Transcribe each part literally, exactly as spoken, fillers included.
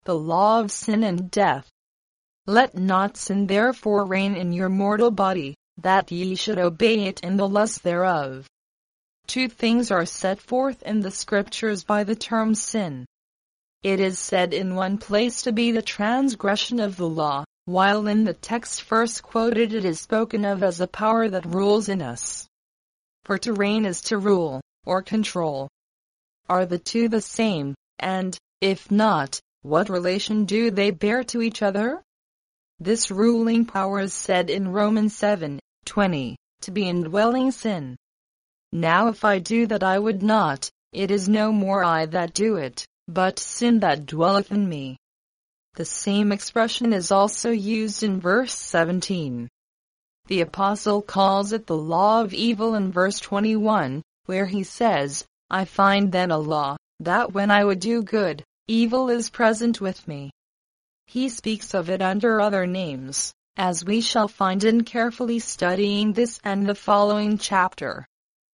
the law of sin and death. Let not sin therefore reign in your mortal body, that ye should obey it in the lust thereof. Two things are set forth in the Scriptures by the term sin. It is said in one place to be the transgression of the law, while in the text first quoted it is spoken of as a power that rules in us. For to reign is to rule, or control. Are the two the same, and, if not, what relation do they bear to each other? This ruling power is said in Romans seven twenty, to be indwelling sin. Now if I do that I would not, it is no more I that do it, but sin that dwelleth in me. The same expression is also used in verse seventeen. The apostle calls it the law of evil in verse twenty-one, where he says, I find then a law, that when I would do good, evil is present with me. He speaks of it under other names, as we shall find in carefully studying this and the following chapter.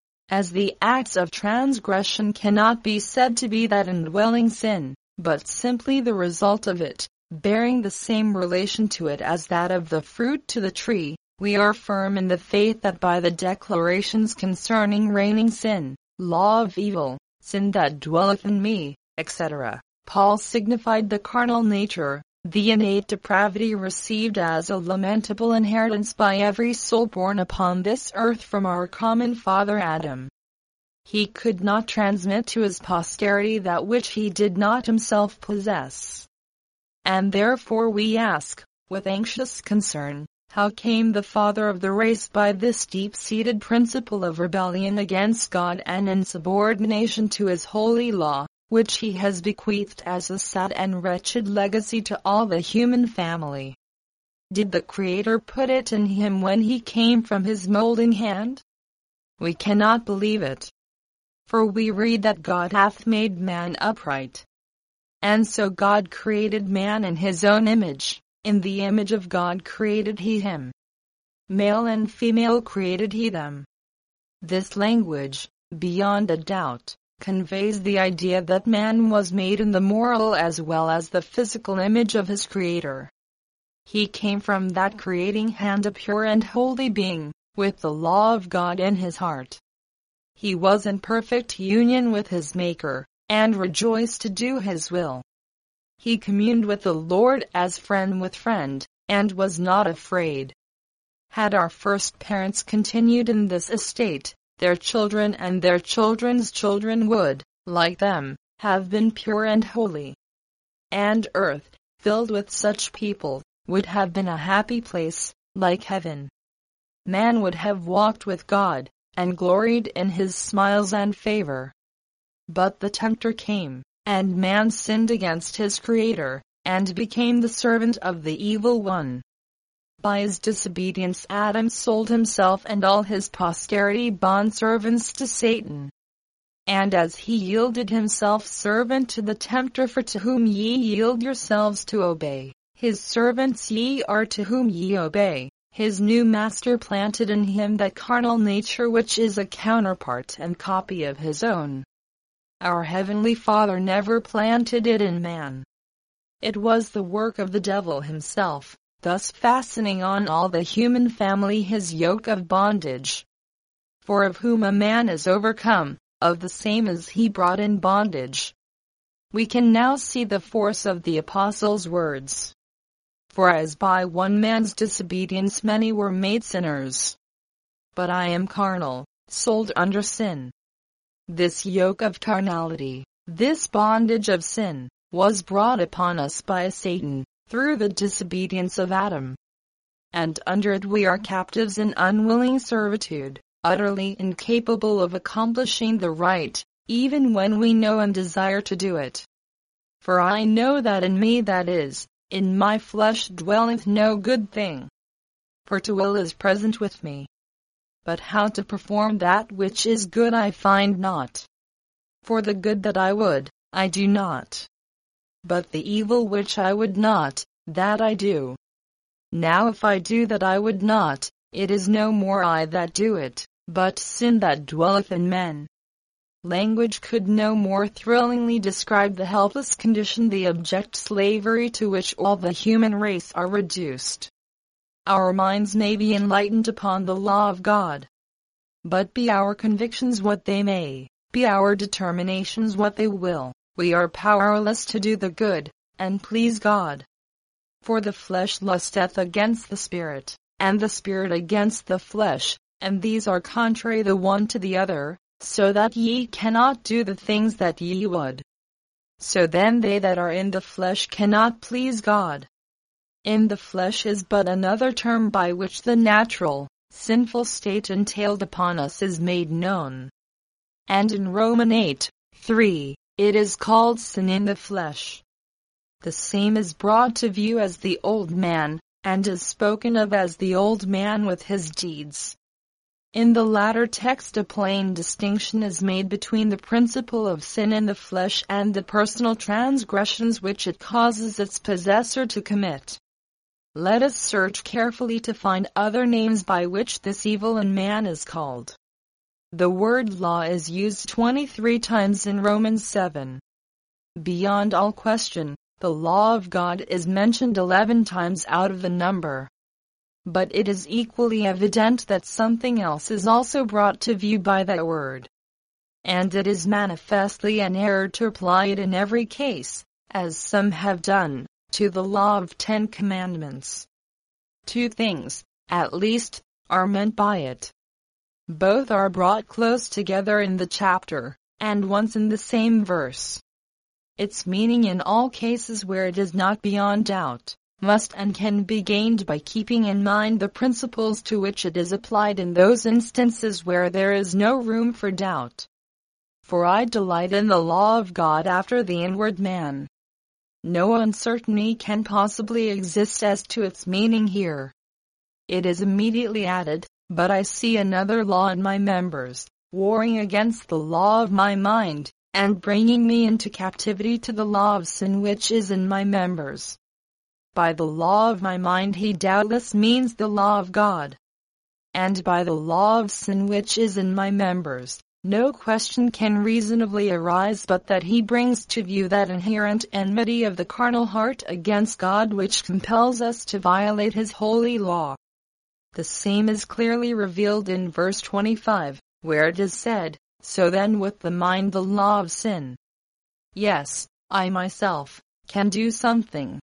As the acts of transgression cannot be said to be that indwelling sin, but simply the result of it, bearing the same relation to it as that of the fruit to the tree, we are firm in the faith that by the declarations concerning reigning sin, law of evil, sin that dwelleth in me, et cetera, Paul signified the carnal nature, the innate depravity received as a lamentable inheritance by every soul born upon this earth from our common father Adam. He could not transmit to his posterity that which he did not himself possess. And therefore we ask, with anxious concern, how came the father of the race by this deep-seated principle of rebellion against God and insubordination to his holy law, which he has bequeathed as a sad and wretched legacy to all the human family? Did the Creator put it in him when he came from his molding hand? We cannot believe it. For we read that God hath made man upright. And so God created man in his own image, in the image of God created he him. Male and female created he them. This language, beyond a doubt, conveys the idea that man was made in the moral as well as the physical image of his Creator. He came from that creating hand a pure and holy being, with the law of God in his heart. He was in perfect union with his Maker, and rejoiced to do his will. He communed with the Lord as friend with friend, and was not afraid. Had our first parents continued in this estate, their children and their children's children would, like them, have been pure and holy. And earth, filled with such people, would have been a happy place, like heaven. Man would have walked with God, and gloried in his smiles and favor. But the tempter came, and man sinned against his Creator, and became the servant of the evil one. By his disobedience Adam sold himself and all his posterity bondservants to Satan. And as he yielded himself servant to the tempter, for to whom ye yield yourselves to obey, his servants ye are to whom ye obey, his new master planted in him that carnal nature which is a counterpart and copy of his own. Our Heavenly Father never planted it in man. It was the work of the devil himself, thus fastening on all the human family his yoke of bondage. For of whom a man is overcome, of the same is he brought in bondage. We can now see the force of the apostle's words. For as by one man's disobedience many were made sinners. But I am carnal, sold under sin. This yoke of carnality, this bondage of sin, was brought upon us by Satan, through the disobedience of Adam. And under it we are captives in unwilling servitude, utterly incapable of accomplishing the right, even when we know and desire to do it. For I know that in me, that is, in my flesh, dwelleth no good thing. For to will is present with me. But how to perform that which is good I find not. For the good that I would, I do not. But the evil which I would not, that I do. Now if I do that I would not, it is no more I that do it, but sin that dwelleth in men. Language could no more thrillingly describe the helpless condition, the abject slavery to which all the human race are reduced. Our minds may be enlightened upon the law of God, but be our convictions what they may, be our determinations what they will, we are powerless to do the good, and please God. For the flesh lusteth against the Spirit, and the Spirit against the flesh, and these are contrary the one to the other, so that ye cannot do the things that ye would. So then they that are in the flesh cannot please God. In the flesh is but another term by which the natural, sinful state entailed upon us is made known. And in Romans eight, three, it is called sin in the flesh. The same is brought to view as the old man, and is spoken of as the old man with his deeds. In the latter text a plain distinction is made between the principle of sin in the flesh and the personal transgressions which it causes its possessor to commit. Let us search carefully to find other names by which this evil in man is called. The word law is used twenty-three times in Romans seven. Beyond all question, the law of God is mentioned eleven times out of the number. But it is equally evident that something else is also brought to view by that word. And it is manifestly an error to apply it in every case, as some have done, to the law of Ten Commandments. Two things, at least, are meant by it. Both are brought close together in the chapter, and once in the same verse. Its meaning in all cases where it is not beyond doubt, must and can be gained by keeping in mind the principles to which it is applied in those instances where there is no room for doubt. For I delight in the law of God after the inward man. No uncertainty can possibly exist as to its meaning here. It is immediately added, but I see another law in my members, warring against the law of my mind, and bringing me into captivity to the law of sin which is in my members. By the law of my mind he doubtless means the law of God. And by the law of sin which is in my members, no question can reasonably arise but that he brings to view that inherent enmity of the carnal heart against God which compels us to violate his holy law. The same is clearly revealed in verse twenty-five, where it is said, "So then with the mind the law of sin." Yes, I myself can do something.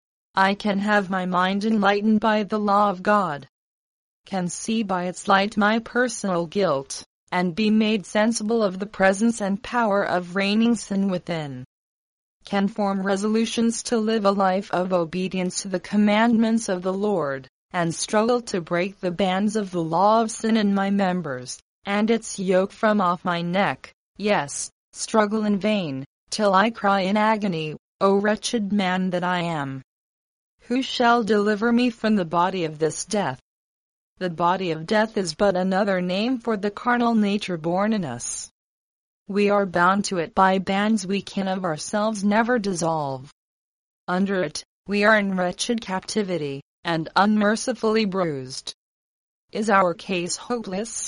I can have my mind enlightened by the law of God, can see by its light my personal guilt, and be made sensible of the presence and power of reigning sin within, can form resolutions to live a life of obedience to the commandments of the Lord, and struggle to break the bands of the law of sin in my members, and its yoke from off my neck, yes, struggle in vain, till I cry in agony, O wretched man that I am! Who shall deliver me from the body of this death? The body of death is but another name for the carnal nature born in us. We are bound to it by bands we can of ourselves never dissolve. Under it, we are in wretched captivity, and unmercifully bruised. Is our case hopeless?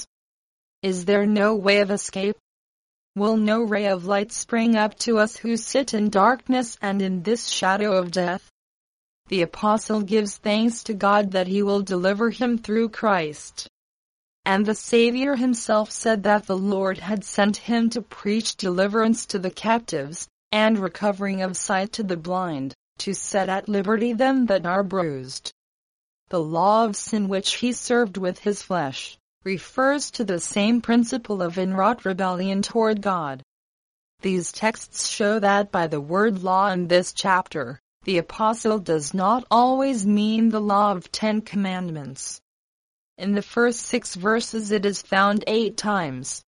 Is there no way of escape? Will no ray of light spring up to us who sit in darkness and in this shadow of death? The apostle gives thanks to God that he will deliver him through Christ. And the Savior himself said that the Lord had sent him to preach deliverance to the captives, and recovering of sight to the blind, to set at liberty them that are bruised. The law of sin which he served with his flesh, refers to the same principle of inwrought rebellion toward God. These texts show that by the word law in this chapter, the apostle does not always mean the law of Ten Commandments. In the first six verses it is found eight times.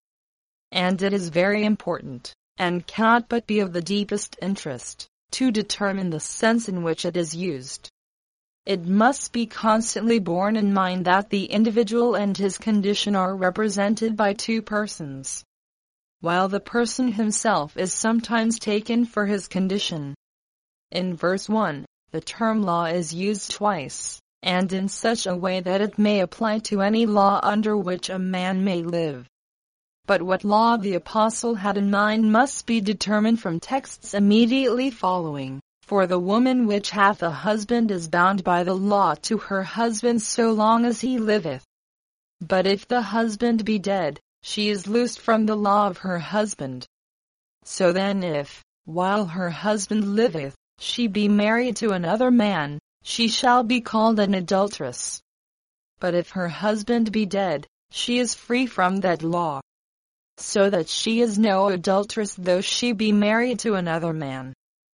And it is very important, and cannot but be of the deepest interest, to determine the sense in which it is used. It must be constantly borne in mind that the individual and his condition are represented by two persons, while the person himself is sometimes taken for his condition. In verse one, the term law is used twice, and in such a way that it may apply to any law under which a man may live. But what law the apostle had in mind must be determined from texts immediately following. For the woman which hath a husband is bound by the law to her husband so long as he liveth. But if the husband be dead, she is loosed from the law of her husband. So then if, while her husband liveth, she be married to another man, she shall be called an adulteress. But if her husband be dead, she is free from that law. So that she is no adulteress though she be married to another man.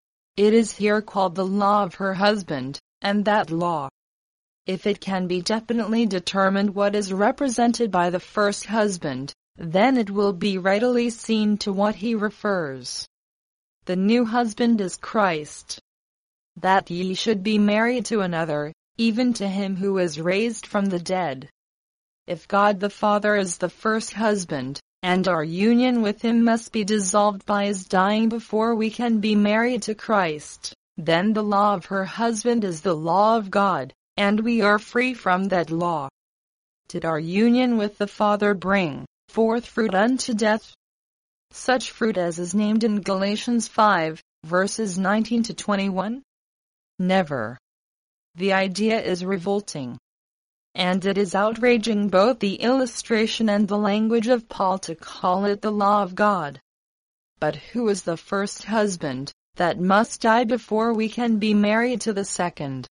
It is here called the law of her husband, and that law. If it can be definitely determined what is represented by the first husband, then it will be readily seen to what he refers. The new husband is Christ. That ye should be married to another, even to him who is raised from the dead. If God the Father is the first husband, and our union with him must be dissolved by his dying before we can be married to Christ, then the law of her husband is the law of God, and we are free from that law. Did our union with the Father bring forth fruit unto death? Such fruit as is named in Galatians five, verses nineteen to twenty-one? Never. The idea is revolting. And it is outraging both the illustration and the language of Paul to call it the law of God. But who is the first husband, that must die before we can be married to the second?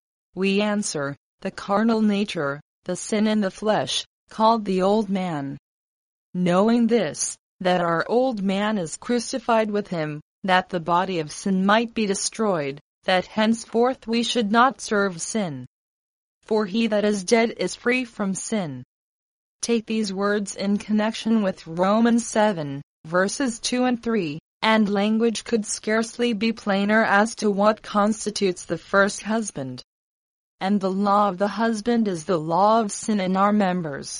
We answer, the carnal nature, the sin in the flesh, called the old man. Knowing this, that our old man is crucified with him, that the body of sin might be destroyed, that henceforth we should not serve sin. For he that is dead is free from sin. Take these words in connection with Romans seven, verses two and three, and language could scarcely be plainer as to what constitutes the first husband. And the law of the husband is the law of sin in our members.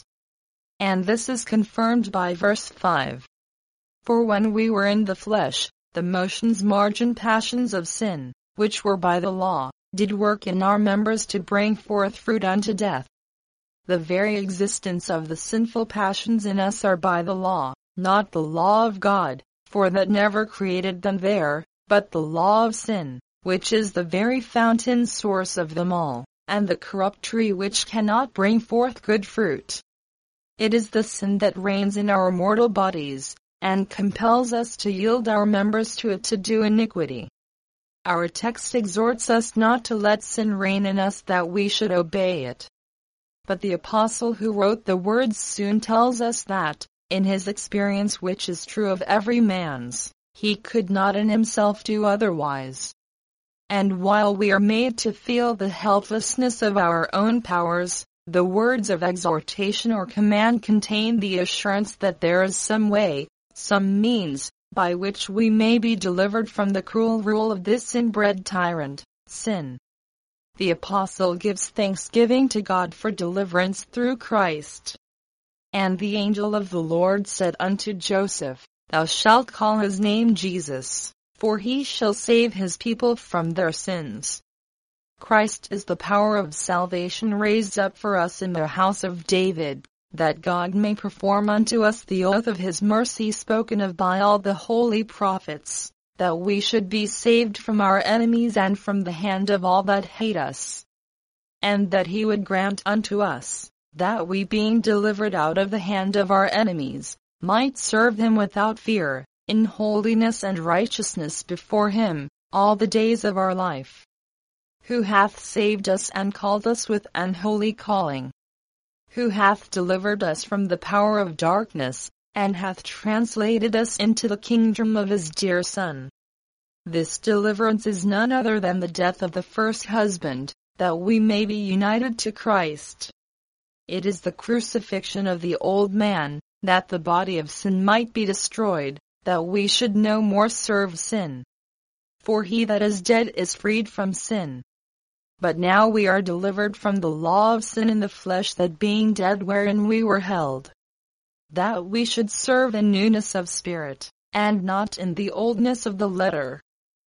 And this is confirmed by verse five. For when we were in the flesh, the motions, margin, passions of sin, which were by the law, did work in our members to bring forth fruit unto death. The very existence of the sinful passions in us are by the law, not the law of God, for that never created them there, but the law of sin, which is the very fountain source of them all, and the corrupt tree which cannot bring forth good fruit. It is the sin that reigns in our mortal bodies, and compels us to yield our members to it to do iniquity. Our text exhorts us not to let sin reign in us that we should obey it. But the apostle who wrote the words soon tells us that, in his experience which is true of every man's, he could not in himself do otherwise. And while we are made to feel the helplessness of our own powers, the words of exhortation or command contain the assurance that there is some way, some means, by which we may be delivered from the cruel rule of this inbred tyrant, sin. The apostle gives thanksgiving to God for deliverance through Christ. And the angel of the Lord said unto Joseph, Thou shalt call his name Jesus, for he shall save his people from their sins. Christ is the power of salvation raised up for us in the house of David, that God may perform unto us the oath of his mercy spoken of by all the holy prophets, that we should be saved from our enemies and from the hand of all that hate us. And that he would grant unto us, that we being delivered out of the hand of our enemies, might serve him without fear, in holiness and righteousness before him, all the days of our life. Who hath saved us and called us with an holy calling, who hath delivered us from the power of darkness, and hath translated us into the kingdom of his dear Son. This deliverance is none other than the death of the first husband, that we may be united to Christ. It is the crucifixion of the old man, that the body of sin might be destroyed, that we should no more serve sin. For he that is dead is freed from sin. But now we are delivered from the law of sin in the flesh, that being dead wherein we were held, that we should serve in newness of spirit, and not in the oldness of the letter.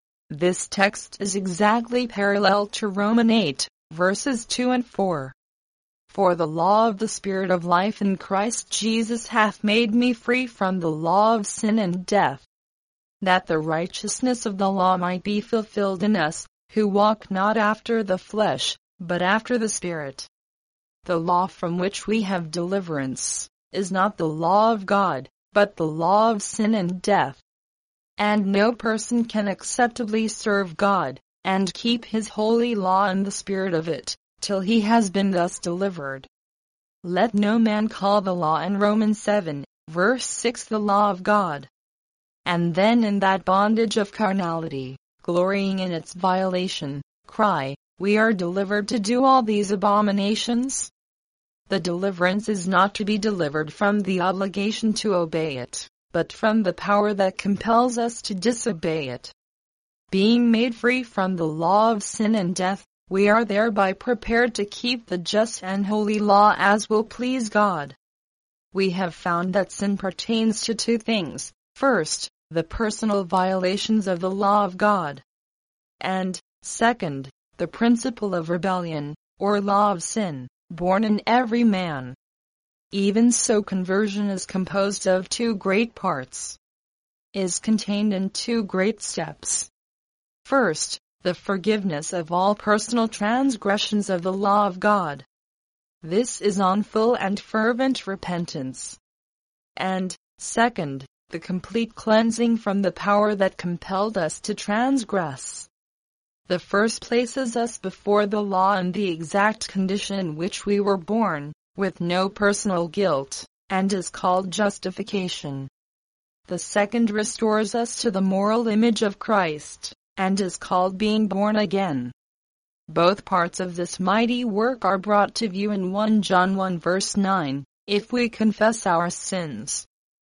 This text is exactly parallel to Romans eight, verses two and four. For the law of the Spirit of life in Christ Jesus hath made me free from the law of sin and death, that the righteousness of the law might be fulfilled in us, who walk not after the flesh, but after the Spirit. The law from which we have deliverance is not the law of God, but the law of sin and death. And no person can acceptably serve God, and keep his holy law in the spirit of it, till he has been thus delivered. Let no man call the law in Romans seven, verse six the law of God, and then in that bondage of carnality, glorying in its violation, cry, we are delivered to do all these abominations? The deliverance is not to be delivered from the obligation to obey it, but from the power that compels us to disobey it. Being made free from the law of sin and death, we are thereby prepared to keep the just and holy law as will please God. We have found that sin pertains to two things. First, the personal violations of the law of God. And, second, the principle of rebellion, or law of sin, born in every man. Even so, conversion is composed of two great parts, is contained in two great steps. First, the forgiveness of all personal transgressions of the law of God. This is on full and fervent repentance. And, second, the complete cleansing from the power that compelled us to transgress. The first places us before the law in the exact condition in which we were born, with no personal guilt, and is called justification. The second restores us to the moral image of Christ, and is called being born again. Both parts of this mighty work are brought to view in First John one verse nine, if we confess our sins.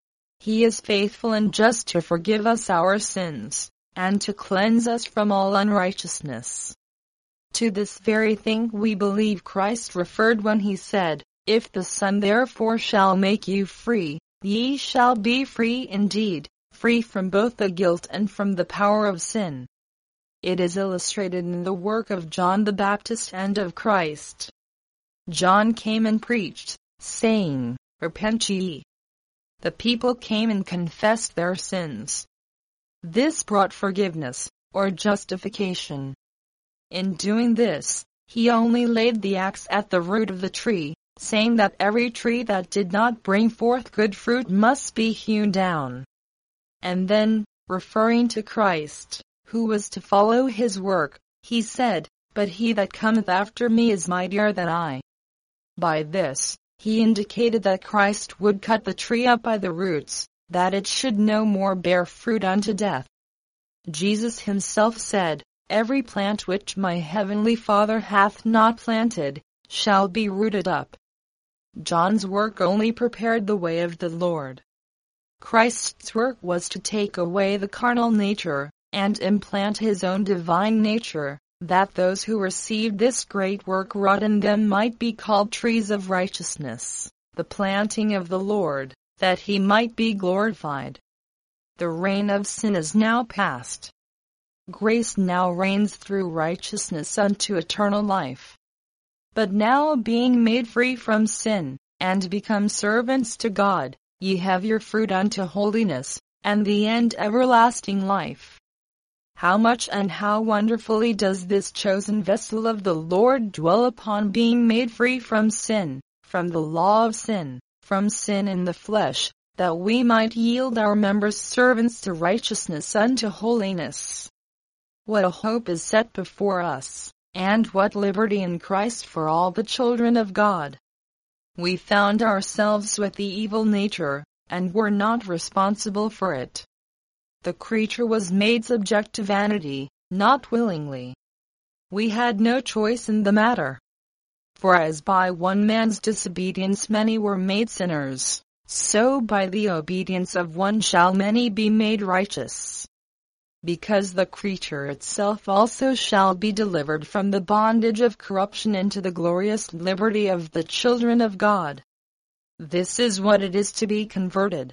He is faithful and just to forgive us our sins, and to cleanse us from all unrighteousness. To this very thing we believe Christ referred when he said, If the Son therefore shall make you free, ye shall be free indeed, free from both the guilt and from the power of sin. It is illustrated in the work of John the Baptist and of Christ. John came and preached, saying, Repent ye. The people came and confessed their sins. This brought forgiveness, or justification. In doing this, he only laid the axe at the root of the tree, saying that every tree that did not bring forth good fruit must be hewn down. And then, referring to Christ, who was to follow his work, he said, But he that cometh after me is mightier than I. By this, he indicated that Christ would cut the tree up by the roots, that it should no more bear fruit unto death. Jesus himself said, Every plant which my heavenly Father hath not planted, shall be rooted up. John's work only prepared the way of the Lord. Christ's work was to take away the carnal nature, and implant his own divine nature, that those who received this great work wrought in them might be called trees of righteousness, the planting of the Lord, that he might be glorified. The reign of sin is now past. Grace now reigns through righteousness unto eternal life. But now, being made free from sin, and become servants to God, ye have your fruit unto holiness, and the end everlasting life. How much and how wonderfully does this chosen vessel of the Lord dwell upon being made free from sin, from the law of sin, from sin in the flesh, that we might yield our members servants to righteousness unto holiness. What a hope is set before us, and what liberty in Christ for all the children of God. We found ourselves with the evil nature, and were not responsible for it. The creature was made subject to vanity, not willingly. We had no choice in the matter. For as by one man's disobedience many were made sinners, so by the obedience of one shall many be made righteous. Because the creature itself also shall be delivered from the bondage of corruption into the glorious liberty of the children of God. This is what it is to be converted.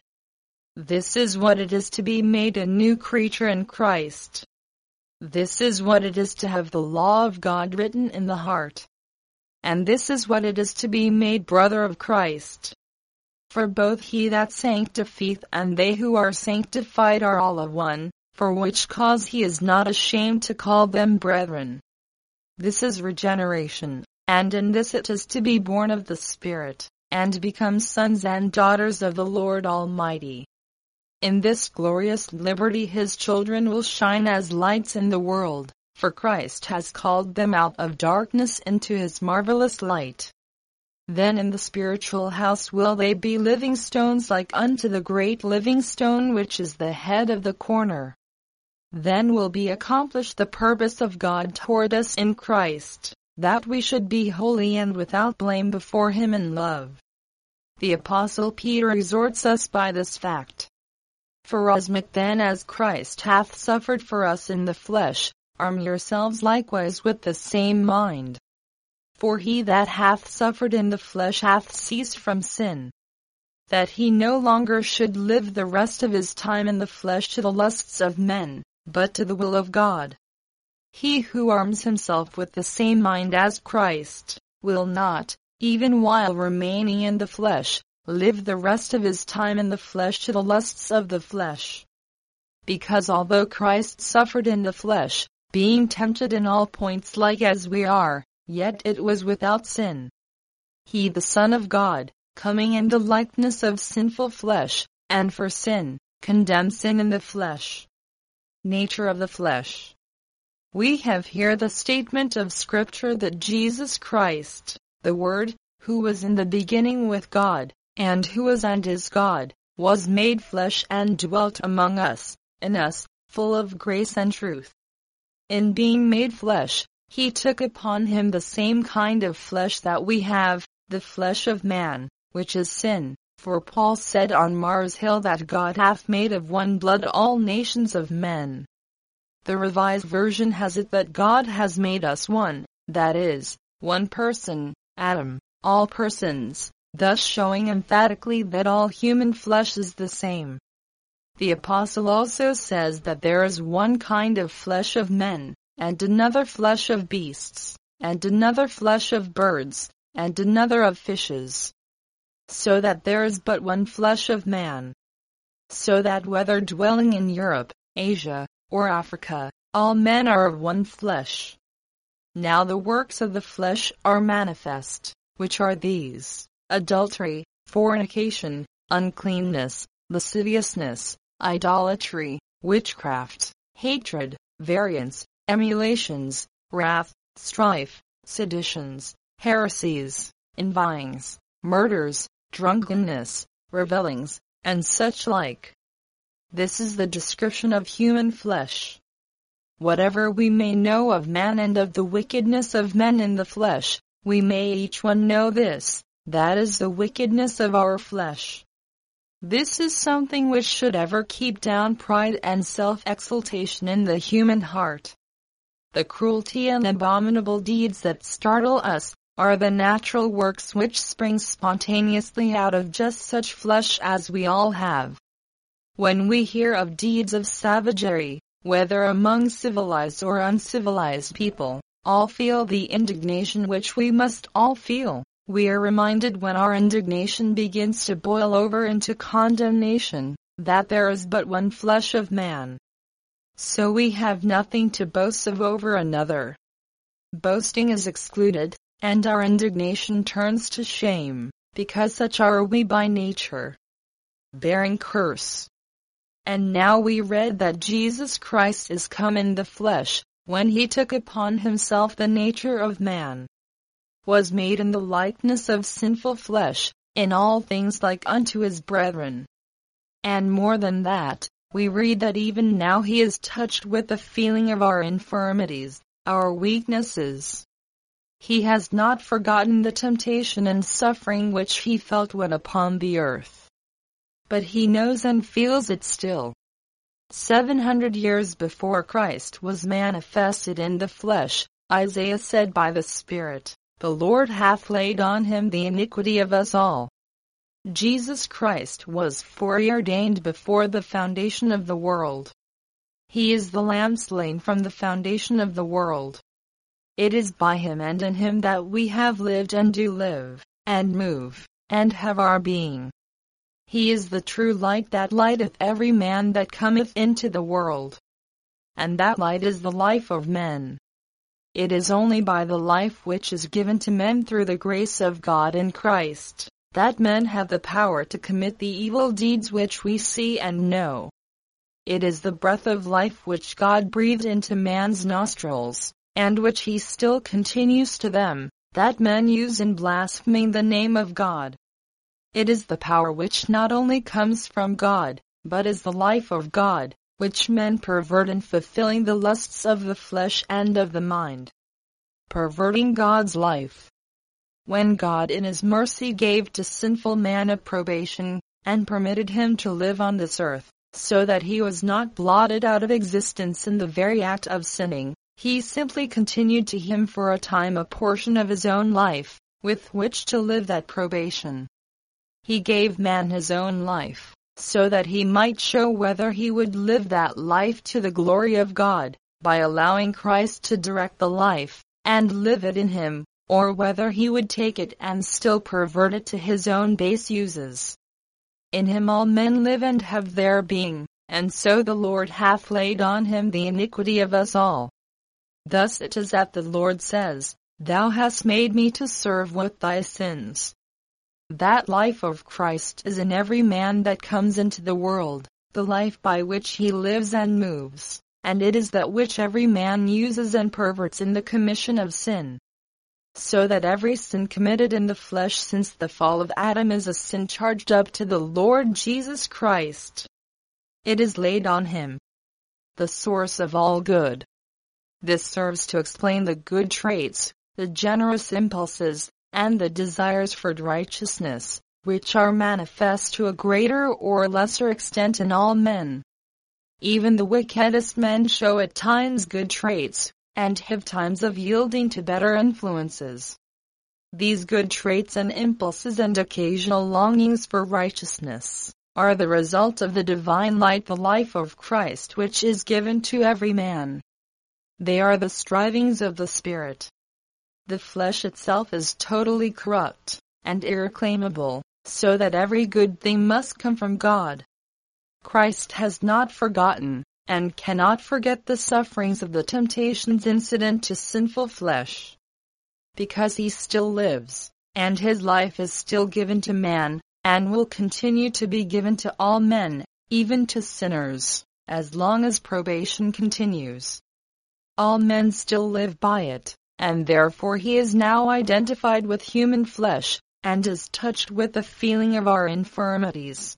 This is what it is to be made a new creature in Christ. This is what it is to have the law of God written in the heart. and this is what it is to be made brother of Christ. For both he that sanctifieth and they who are sanctified are all of one, for which cause he is not ashamed to call them brethren. This is regeneration, and in this it is to be born of the Spirit, and become sons and daughters of the Lord Almighty. In this glorious liberty his children will shine as lights in the world, for Christ has called them out of darkness into his marvelous light. Then in the spiritual house will they be living stones like unto the great living stone which is the head of the corner. Then will be accomplished the purpose of God toward us in Christ, that we should be holy and without blame before him in love. The Apostle Peter exhorts us by this fact. Forasmuch then as Christ hath suffered for us in the flesh, arm yourselves likewise with the same mind. For he that hath suffered in the flesh hath ceased from sin, that he no longer should live the rest of his time in the flesh to the lusts of men, but to the will of God. He who arms himself with the same mind as Christ, will not, even while remaining in the flesh, live the rest of his time in the flesh to the lusts of the flesh. Because although Christ suffered in the flesh, being tempted in all points like as we are, yet it was without sin. He the Son of God, coming in the likeness of sinful flesh, and for sin, condemned sin in the flesh. Nature of the flesh. We have here the statement of Scripture that Jesus Christ, the Word, who was in the beginning with God, and who was and is God, was made flesh and dwelt among us, in us, full of grace and truth. In being made flesh, he took upon him the same kind of flesh that we have, the flesh of man, which is sin. For Paul said on Mars Hill that God hath made of one blood all nations of men. The Revised Version has it that God has made us one, that is, one person, Adam, all persons, thus showing emphatically that all human flesh is the same. The Apostle also says that there is one kind of flesh of men, and another flesh of beasts, and another flesh of birds, and another of fishes. So that there is but one flesh of man. So that whether dwelling in Europe, Asia, or Africa, all men are of one flesh. Now the works of the flesh are manifest, which are these: adultery, fornication, uncleanness, lasciviousness, idolatry, witchcraft, hatred, variance, emulations, wrath, strife, seditions, heresies, envyings, murders, drunkenness, revellings, and such like. This is the description of human flesh. Whatever we may know of man and of the wickedness of men in the flesh, we may each one know this, that is the wickedness of our flesh. This is something which should ever keep down pride and self-exaltation in the human heart. The cruelty and abominable deeds that startle us are the natural works which spring spontaneously out of just such flesh as we all have. When we hear of deeds of savagery, whether among civilized or uncivilized people, all feel the indignation which we must all feel. We are reminded when our indignation begins to boil over into condemnation, that there is but one flesh of man. So we have nothing to boast of over another. Boasting is excluded, and our indignation turns to shame, because such are we by nature. Bearing curse. And now we read that Jesus Christ is come in the flesh, when he took upon himself the nature of man, was made in the likeness of sinful flesh, in all things like unto his brethren. And more than that, we read that even now he is touched with the feeling of our infirmities, our weaknesses. He has not forgotten the temptation and suffering which he felt when upon the earth. But he knows and feels it still. Seven hundred years before Christ was manifested in the flesh, Isaiah said by the Spirit, "The Lord hath laid on him the iniquity of us all." Jesus Christ was foreordained before the foundation of the world. He is the Lamb slain from the foundation of the world. It is by him and in him that we have lived and do live, and move, and have our being. He is the true light that lighteth every man that cometh into the world. And that light is the life of men. It is only by the life which is given to men through the grace of God in Christ, that men have the power to commit the evil deeds which we see and know. It is the breath of life which God breathed into man's nostrils, and which he still continues to them, that men use in blaspheming the name of God. It is the power which not only comes from God, but is the life of God, which men pervert in fulfilling the lusts of the flesh and of the mind. Perverting God's life. When God in his mercy gave to sinful man a probation, and permitted him to live on this earth, so that he was not blotted out of existence in the very act of sinning, he simply continued to him for a time a portion of his own life, with which to live that probation. He gave man his own life, so that he might show whether he would live that life to the glory of God, by allowing Christ to direct the life, and live it in him, or whether he would take it and still pervert it to his own base uses. In him all men live and have their being, and so the Lord hath laid on him the iniquity of us all. Thus it is that the Lord says, Thou hast made me to serve with thy sins. That life of Christ is in every man that comes into the world, the life by which he lives and moves, and it is that which every man uses and perverts in the commission of sin. So that every sin committed in the flesh since the fall of Adam is a sin charged up to the Lord Jesus Christ. It is laid on him, the source of all good. This serves to explain the good traits, the generous impulses, and the desires for righteousness, which are manifest to a greater or lesser extent in all men. Even the wickedest men show at times good traits, and have times of yielding to better influences. These good traits and impulses and occasional longings for righteousness are the result of the divine light, the life of Christ, which is given to every man. They are the strivings of the Spirit. The flesh itself is totally corrupt and irreclaimable, so that every good thing must come from God. Christ has not forgotten, and cannot forget the sufferings of the temptations incident to sinful flesh. Because he still lives, and his life is still given to man, and will continue to be given to all men, even to sinners, as long as probation continues. All men still live by it, and therefore he is now identified with human flesh, and is touched with the feeling of our infirmities.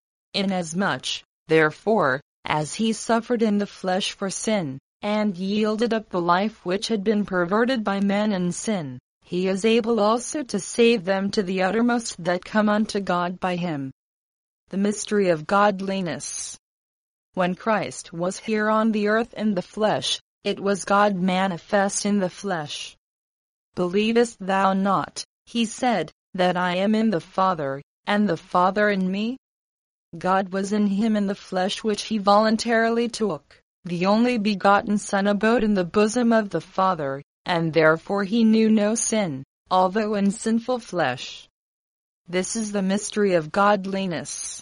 Inasmuch, therefore, as he suffered in the flesh for sin, and yielded up the life which had been perverted by men in sin, he is able also to save them to the uttermost that come unto God by him. The mystery of godliness. When Christ was here on the earth in the flesh, it was God manifest in the flesh. Believest thou not, he said, that I am in the Father, and the Father in me? God was in him in the flesh which he voluntarily took. The only begotten Son abode in the bosom of the Father, and therefore he knew no sin, although in sinful flesh. This is the mystery of godliness.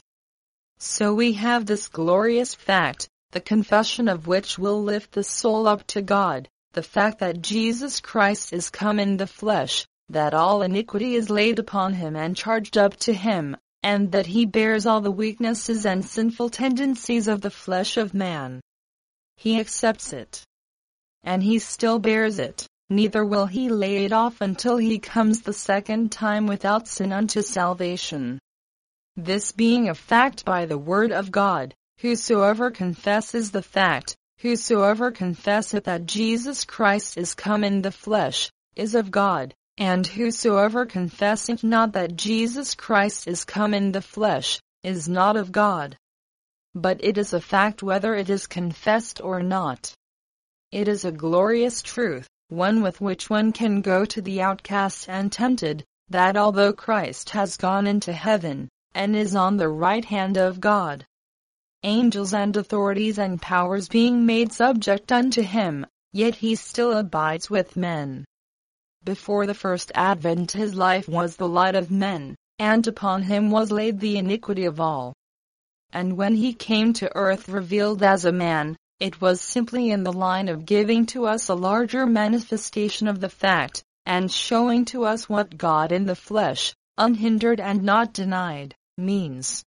So we have this glorious fact, the confession of which will lift the soul up to God, the fact that Jesus Christ is come in the flesh, that all iniquity is laid upon him and charged up to him, and that he bears all the weaknesses and sinful tendencies of the flesh of man. He accepts it, and he still bears it, neither will he lay it off until he comes the second time without sin unto salvation. This being a fact by the word of God, whosoever confesses the fact, whosoever confesseth that Jesus Christ is come in the flesh, is of God, and whosoever confesseth not that Jesus Christ is come in the flesh, is not of God. But it is a fact whether it is confessed or not. It is a glorious truth, one with which one can go to the outcast and tempted, that although Christ has gone into heaven, and is on the right hand of God, angels and authorities and powers being made subject unto him, yet he still abides with men. Before the first advent his life was the light of men, and upon him was laid the iniquity of all. And when he came to earth revealed as a man, it was simply in the line of giving to us a larger manifestation of the fact, and showing to us what God in the flesh, unhindered and not denied, means.